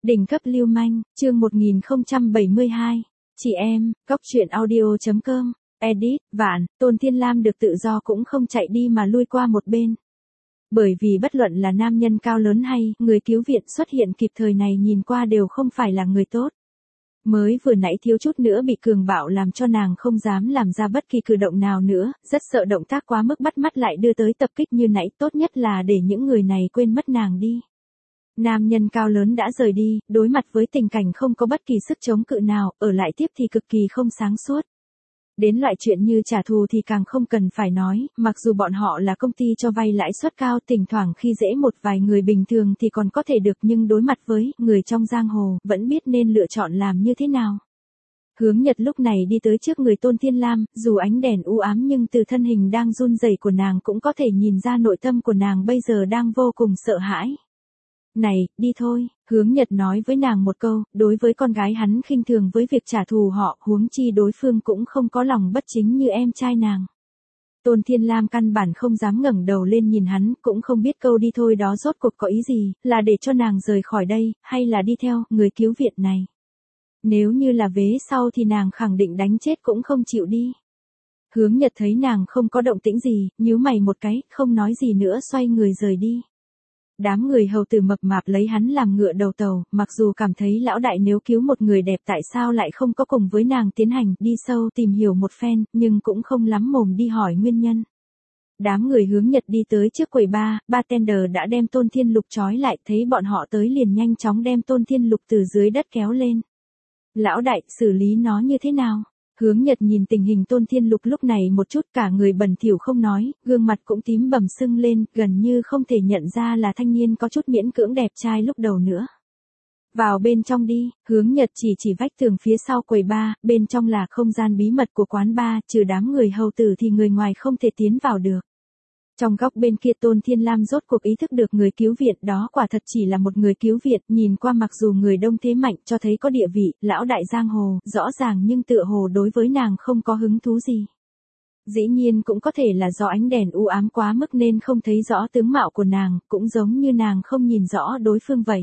Đỉnh cấp lưu manh, chương 1072. Chị em, góc truyện audio.com, edit, Vạn, Tôn Thiên Lam được tự do cũng không chạy đi mà lui qua một bên. Bởi vì bất luận là nam nhân cao lớn hay người cứu viện xuất hiện kịp thời này nhìn qua đều không phải là người tốt. Mới vừa nãy thiếu chút nữa bị cường bạo làm cho nàng không dám làm ra bất kỳ cử động nào nữa, rất sợ động tác quá mức bắt mắt lại đưa tới tập kích như nãy, tốt nhất là để những người này quên mất nàng đi. Nam nhân cao lớn đã rời đi, đối mặt với tình cảnh không có bất kỳ sức chống cự nào, ở lại tiếp thì cực kỳ không sáng suốt. Đến loại chuyện như trả thù thì càng không cần phải nói, mặc dù bọn họ là công ty cho vay lãi suất cao, thỉnh thoảng khi dễ một vài người bình thường thì còn có thể được, nhưng đối mặt với người trong giang hồ, vẫn biết nên lựa chọn làm như thế nào. Hướng Nhật lúc này đi tới trước người Tôn Thiên Lam, dù ánh đèn u ám nhưng từ thân hình đang run rẩy của nàng cũng có thể nhìn ra nội tâm của nàng bây giờ đang vô cùng sợ hãi. Này, đi thôi, Hướng Nhật nói với nàng một câu, đối với con gái hắn khinh thường với việc trả thù họ, huống chi đối phương cũng không có lòng bất chính như em trai nàng. Tôn Thiên Lam căn bản không dám ngẩng đầu lên nhìn hắn, cũng không biết câu đi thôi đó rốt cuộc có ý gì, là để cho nàng rời khỏi đây, hay là đi theo người cứu viện này. Nếu như là vế sau thì nàng khẳng định đánh chết cũng không chịu đi. Hướng Nhật thấy nàng không có động tĩnh gì, nhíu mày một cái, không nói gì nữa xoay người rời đi. Đám người hầu tử mập mạp lấy hắn làm ngựa đầu tàu, mặc dù cảm thấy lão đại nếu cứu một người đẹp tại sao lại không có cùng với nàng tiến hành đi sâu tìm hiểu một phen, nhưng cũng không lắm mồm đi hỏi nguyên nhân. Đám người Hướng Nhật đi tới trước quầy bar, bartender đã đem Tôn Thiên Lục trói lại, thấy bọn họ tới liền nhanh chóng đem Tôn Thiên Lục từ dưới đất kéo lên. Lão đại, xử lý nó như thế nào? Hướng Nhật nhìn tình hình Tôn Thiên Lục lúc này một chút, cả người bẩn thỉu không nói, gương mặt cũng tím bầm sưng lên, gần như không thể nhận ra là thanh niên có chút miễn cưỡng đẹp trai lúc đầu nữa. Vào bên trong đi, Hướng Nhật chỉ vách tường phía sau quầy bar, bên trong là không gian bí mật của quán bar, trừ đám người hầu tử thì người ngoài không thể tiến vào được. Trong góc bên kia Tôn Thiên Lam rốt cuộc ý thức được người cứu viện đó quả thật chỉ là một người cứu viện, nhìn qua mặc dù người đông thế mạnh cho thấy có địa vị, lão đại giang hồ, rõ ràng nhưng tựa hồ đối với nàng không có hứng thú gì. Dĩ nhiên cũng có thể là do ánh đèn u ám quá mức nên không thấy rõ tướng mạo của nàng, cũng giống như nàng không nhìn rõ đối phương vậy.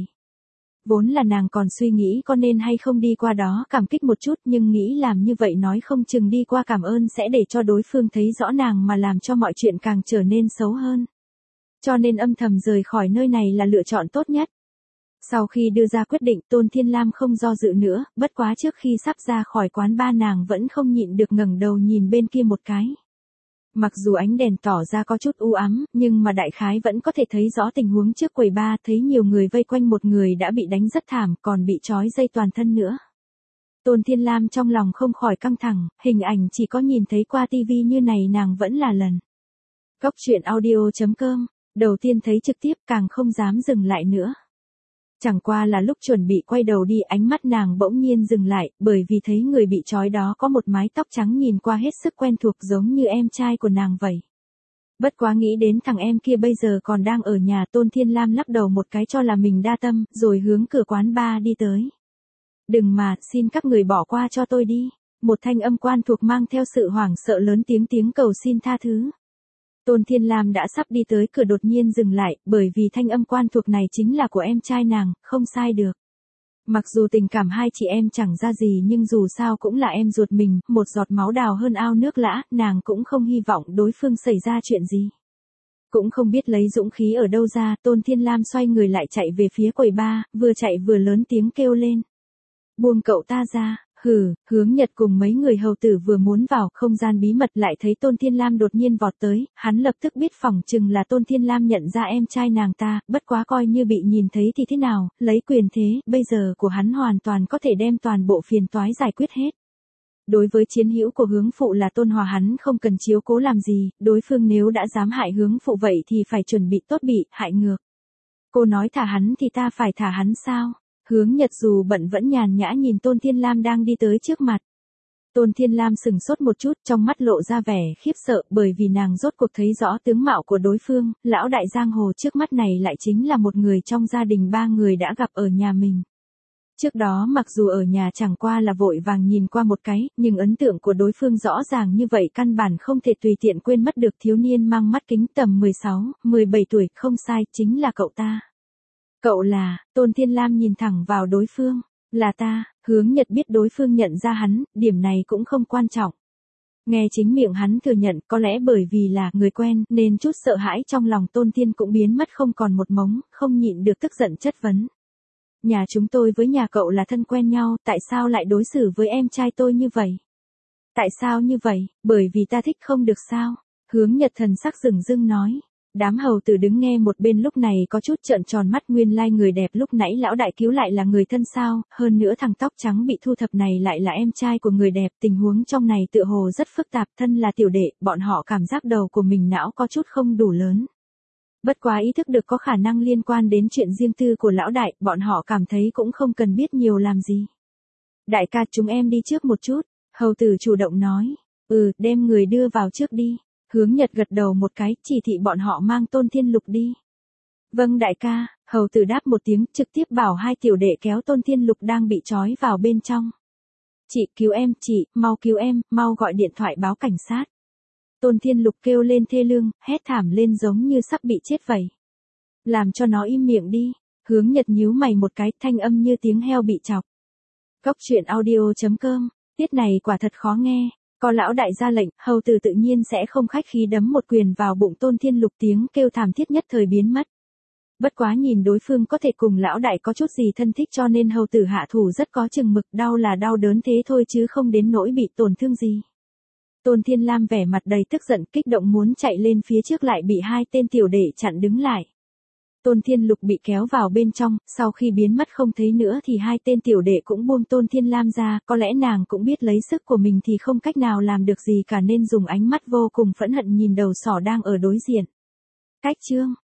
Vốn là nàng còn suy nghĩ có nên hay không đi qua đó cảm kích một chút, nhưng nghĩ làm như vậy nói không chừng đi qua cảm ơn sẽ để cho đối phương thấy rõ nàng mà làm cho mọi chuyện càng trở nên xấu hơn. Cho nên âm thầm rời khỏi nơi này là lựa chọn tốt nhất. Sau khi đưa ra quyết định, Tôn Thiên Lam không do dự nữa, bất quá trước khi sắp ra khỏi quán bar nàng vẫn không nhịn được ngẩng đầu nhìn bên kia một cái. Mặc dù ánh đèn tỏ ra có chút u ám, nhưng mà đại khái vẫn có thể thấy rõ tình huống trước quầy bar, thấy nhiều người vây quanh một người đã bị đánh rất thảm, còn bị trói dây toàn thân nữa. Tôn Thiên Lam trong lòng không khỏi căng thẳng, hình ảnh chỉ có nhìn thấy qua tivi như này nàng vẫn là lần. Góc truyện audio.com, đầu tiên thấy trực tiếp càng không dám dừng lại nữa. Chẳng qua là lúc chuẩn bị quay đầu đi ánh mắt nàng bỗng nhiên dừng lại, bởi vì thấy người bị trói đó có một mái tóc trắng nhìn qua hết sức quen thuộc giống như em trai của nàng vậy. Bất quá nghĩ đến thằng em kia bây giờ còn đang ở nhà, Tôn Thiên Lam lắc đầu một cái cho là mình đa tâm, rồi hướng cửa quán bar đi tới. Đừng mà, xin các người bỏ qua cho tôi đi. Một thanh âm quen thuộc mang theo sự hoảng sợ lớn tiếng cầu xin tha thứ. Tôn Thiên Lam đã sắp đi tới cửa đột nhiên dừng lại, bởi vì thanh âm quen thuộc này chính là của em trai nàng, không sai được. Mặc dù tình cảm hai chị em chẳng ra gì nhưng dù sao cũng là em ruột mình, một giọt máu đào hơn ao nước lã, nàng cũng không hy vọng đối phương xảy ra chuyện gì. Cũng không biết lấy dũng khí ở đâu ra, Tôn Thiên Lam xoay người lại chạy về phía quầy bar, vừa chạy vừa lớn tiếng kêu lên. Buông cậu ta ra. Hướng Nhật cùng mấy người hầu tử vừa muốn vào không gian bí mật lại thấy Tôn Thiên Lam đột nhiên vọt tới, hắn lập tức biết phỏng chừng là Tôn Thiên Lam nhận ra em trai nàng ta, bất quá coi như bị nhìn thấy thì thế nào, lấy quyền thế, bây giờ của hắn hoàn toàn có thể đem toàn bộ phiền toái giải quyết hết. Đối với chiến hữu của hướng phụ là Tôn Hòa hắn không cần chiếu cố làm gì, đối phương nếu đã dám hại hướng phụ vậy thì phải chuẩn bị tốt bị hại ngược. Cô nói thả hắn thì ta phải thả hắn sao? Hướng Nhật dù bận vẫn nhàn nhã nhìn Tôn Thiên Lam đang đi tới trước mặt. Tôn Thiên Lam sừng sốt một chút, trong mắt lộ ra vẻ khiếp sợ, bởi vì nàng rốt cuộc thấy rõ tướng mạo của đối phương, lão đại giang hồ trước mắt này lại chính là một người trong gia đình ba người đã gặp ở nhà mình. Trước đó mặc dù ở nhà chẳng qua là vội vàng nhìn qua một cái, nhưng ấn tượng của đối phương rõ ràng như vậy căn bản không thể tùy tiện quên mất được. Thiếu niên mang mắt kính tầm 16, 17 tuổi, không sai, chính là cậu ta. Cậu là, Tôn Thiên Lam nhìn thẳng vào đối phương. Là ta, Hướng Nhật biết đối phương nhận ra hắn, điểm này cũng không quan trọng. Nghe chính miệng hắn thừa nhận, có lẽ bởi vì là người quen, nên chút sợ hãi trong lòng Tôn Thiên cũng biến mất không còn một mống, không nhịn được tức giận chất vấn. Nhà chúng tôi với nhà cậu là thân quen nhau, tại sao lại đối xử với em trai tôi như vậy? Tại sao như vậy? Bởi vì ta thích không được sao? Hướng Nhật thần sắc rừng rưng nói. Đám hầu tử đứng nghe một bên lúc này có chút trợn tròn mắt, nguyên lai người đẹp lúc nãy lão đại cứu lại là người thân sao, hơn nữa thằng tóc trắng bị thu thập này lại là em trai của người đẹp, tình huống trong này tựa hồ rất phức tạp, thân là tiểu đệ, bọn họ cảm giác đầu của mình não có chút không đủ lớn. Bất quá ý thức được có khả năng liên quan đến chuyện riêng tư của lão đại, bọn họ cảm thấy cũng không cần biết nhiều làm gì. Đại ca, chúng em đi trước một chút, hầu tử chủ động nói. Đem người đưa vào trước đi. Hướng Nhật gật đầu một cái, chỉ thị bọn họ mang Tôn Thiên Lục đi. Vâng đại ca, hầu tử đáp một tiếng, trực tiếp bảo hai tiểu đệ kéo Tôn Thiên Lục đang bị trói vào bên trong. Chị cứu em, chị, mau cứu em, mau gọi điện thoại báo cảnh sát. Tôn Thiên Lục kêu lên thê lương, hét thảm lên giống như sắp bị chết vậy. Làm cho nó im miệng đi. Hướng Nhật nhíu mày một cái, thanh âm như tiếng heo bị chọc. Cóc truyện audio.com, tiết này quả thật khó nghe. Có lão đại ra lệnh, hầu tử tự nhiên sẽ không khách khí đấm một quyền vào bụng Tôn Thiên Lục, tiếng kêu thảm thiết nhất thời biến mất. Bất quá nhìn đối phương có thể cùng lão đại có chút gì thân thích cho nên hầu tử hạ thủ rất có chừng mực, đau là đau đớn thế thôi chứ không đến nỗi bị tổn thương gì. Tôn Thiên Lam vẻ mặt đầy tức giận, kích động muốn chạy lên phía trước lại bị hai tên tiểu đệ chặn đứng lại. Tôn Thiên Lục bị kéo vào bên trong, sau khi biến mất không thấy nữa thì hai tên tiểu đệ cũng buông Tôn Thiên Lam ra, có lẽ nàng cũng biết lấy sức của mình thì không cách nào làm được gì cả nên dùng ánh mắt vô cùng phẫn hận nhìn đầu sỏ đang ở đối diện. Cách chương